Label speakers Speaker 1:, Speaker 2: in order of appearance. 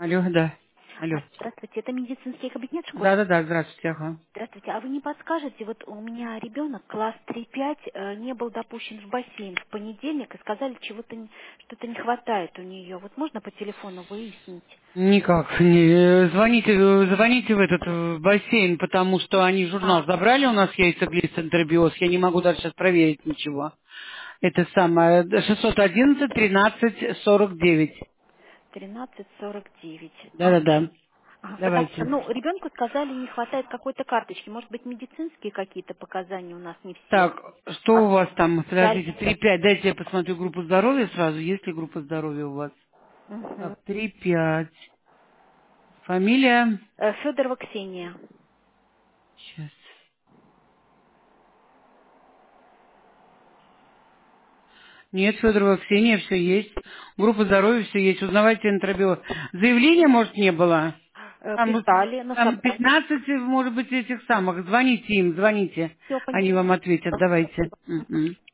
Speaker 1: Алло, да. Алло.
Speaker 2: Здравствуйте, это медицинский кабинет школы.
Speaker 1: Да-да-да, здравствуйте, ага.
Speaker 2: Здравствуйте, а вы не подскажете, вот у меня ребенок, класс 3-5, не был допущен в бассейн в понедельник, и сказали, что-то не хватает у нее. Вот можно по телефону выяснить?
Speaker 1: Никак. Не, звоните в этот бассейн, потому что они журнал
Speaker 2: А,
Speaker 1: забрали, у нас есть центробиоз, я не могу даже сейчас проверить ничего. Это самое, 611 13 49.
Speaker 2: 13:49.
Speaker 1: Да-да-да.
Speaker 2: Потому что,
Speaker 1: Давайте.
Speaker 2: ребенку сказали, не хватает какой-то карточки. Может быть, медицинские какие-то показания у нас не все.
Speaker 1: Так, что
Speaker 2: А
Speaker 1: у вас там?
Speaker 2: социаль-
Speaker 1: Подождите, 3-5. Дайте я посмотрю группу здоровья сразу. Есть ли группа здоровья у вас?
Speaker 2: Мгм.
Speaker 1: Так, 3-5. Фамилия?
Speaker 2: Федорова Ксения.
Speaker 1: Сейчас. Нет, Федорова Ксения, все есть. Группа здоровья, все есть. Узнавайте энтробиоз. Заявления, может, не было? Там,
Speaker 2: Писали, но
Speaker 1: там 15, может быть, этих самых. Звоните им, звоните.
Speaker 2: все
Speaker 1: Они
Speaker 2: поняла.
Speaker 1: вам ответят. Давайте. Мгм.